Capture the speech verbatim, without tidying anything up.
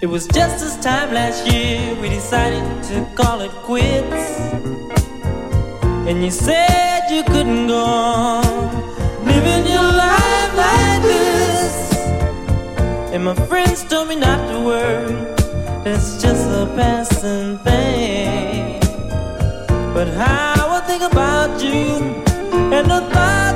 It was just this time last year we decided to call it quits. And you said you couldn't go on living your life like this. And my friends told me not to worry, it's just a passing thing. But how I think about you and the thought